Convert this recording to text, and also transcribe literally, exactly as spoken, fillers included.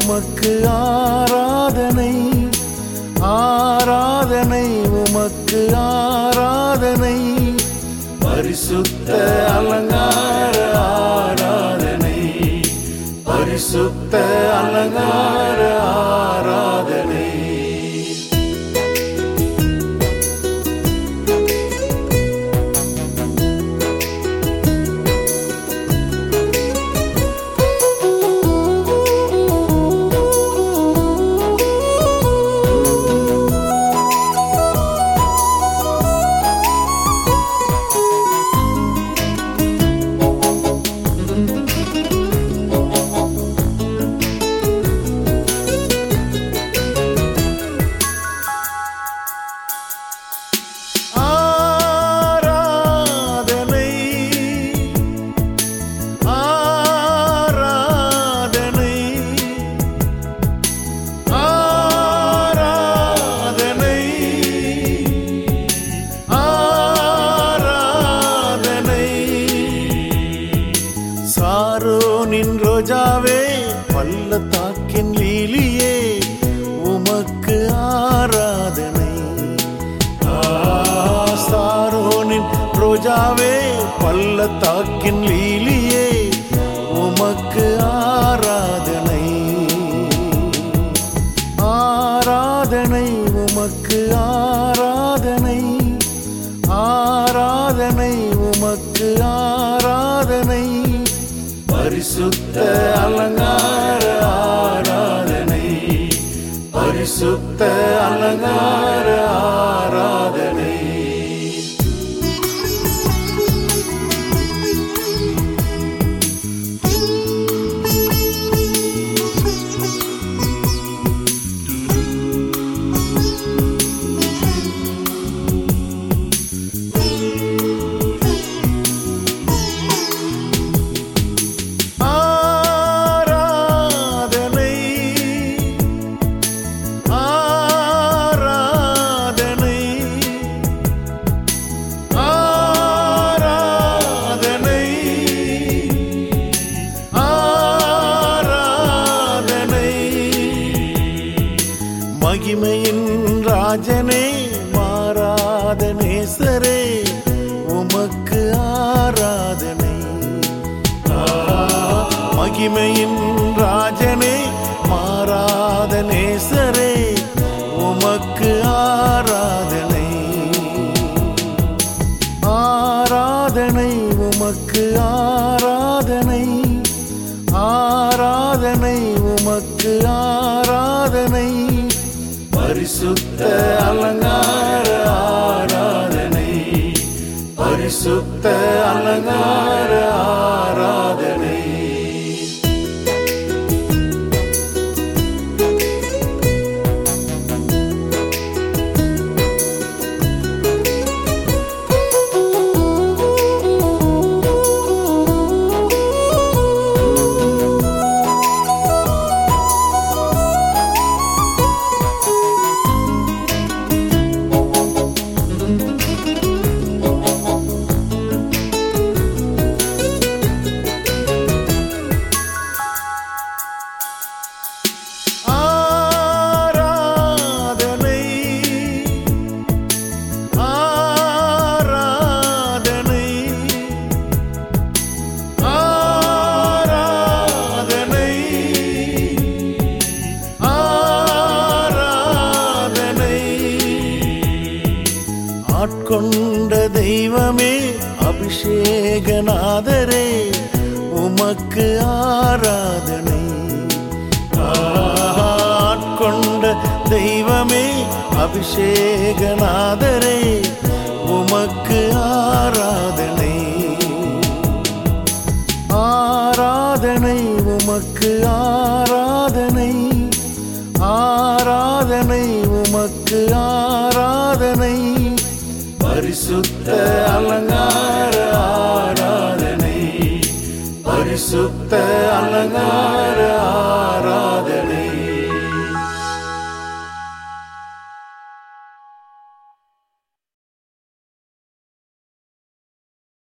உமக்கு ஆராதனை, ஆராதனை உமக்கு ஆராதனை. பரிசுத்த அலங்கார ஆராதனை, பரிசுத்த அலங்கார ஆராதனை. சாரோனின் ரோஜாவே, பள்ளத்தாக்கின் லீலியே, உமக்கு ஆராதனை. சாரோனின் ரோஜாவே, பள்ளத்தாக்கின் லீலியே, உமக்கு ஆராதனை. ஆராதனை உமக்கு ஆராதனை, ஆராதனை உமக்கு ஆராதனை. பரிசுத்த அலங்கார ஆராதனை, பரிசுத்த அலங்கார ஆராதனை. மகிமையின் ராஜனே, மாறாத நேசரே, உமக்கு ஆராதனை. மகிமையின் ராஜனே, மாறாத நேசரே, உமக்கு ஆராதனை. ஆராதனை உமக்கு ஆராதனை, ஆராதனை உமக்கு ஆராதனை. பரிசுத்த அலங்கார ஆராதனை, பரிசுத்த அலங்கார ஆராதனை. ஆட்கொண்ட தெய்வமே, அபிஷேகநாதரே, உமக்கு ஆராதனை. ஆட்கொண்ட தெய்வமே, அபிஷேகநாதரே, உமக்கு ஆராதனை. ஆராதனை உமக்கு ஆராதனை, ஆராதனை உமக்கு ஆராதனை. பரிசுத்த அலங்கார ஆராதனை, பரிசுத்த அலங்கார ஆராதனை.